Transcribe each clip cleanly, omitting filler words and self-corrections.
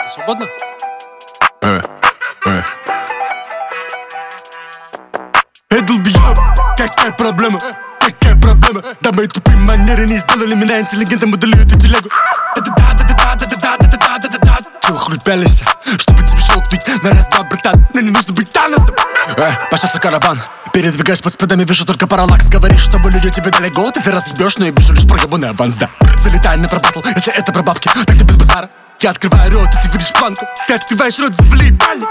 Свободно? Долбоёб, какая проблема? Какая проблема? Да мои тупые манеры не сделали меня интеллигентом, удалю эту телегу. Чего хуй пялишься, чтобы тебе щелкнуть на раз-два, братан. Мне не нужно быть Таносом. Пошёлся караван, передвигаюсь под спидами, вижу только параллакс. Говоришь, чтобы люди тебе дали год, и ты разъебёшь, но я вижу лишь прогабунный аванс, да. Залетай на пробатл, если это про бабки, так ты без базара. Я открываю рот, и ты видишь планку. Ты открываешь рот, завали ебальник.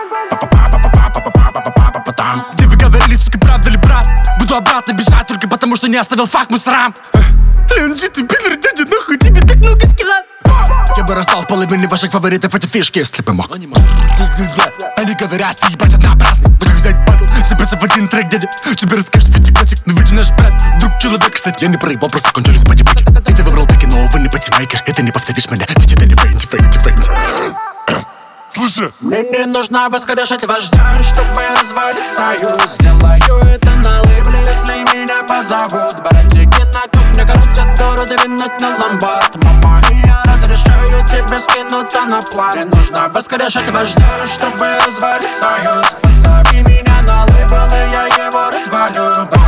Где вы говорили, сука, правда ли, брат? Буду обратно бежать только потому, что не оставил факт мусорам. Ленджи, ты пидор, дядя, нахуй тебе так много скилла. Я бы раздал половину ваших фаворитов эти фишки, если бы мог. Они говорят, ты ебать однообразный. Ну как взять батл, собраться в один трек, дядя? Тебе расскажешь фити классик, но ведь наш брат друг человек, кстати, я не проебал, просто кончились пати-пати. И ты выбрал таки, но увы, не патимейкер. И ты не повторишь меня, ведь это не фрейнти. Слушай, мне не нужно воскрешать вождя, чтобы развалить союз. Сделаю это на лейбле, если меня позовут. Братики на кухне крутят дуру, двинуть на ломбард. Мама, и я разрешаю тебе скинуться на план. Мне нужно воскрешать вождя, чтобы развалить союз. Позови меня на лейбл, и я его развалю.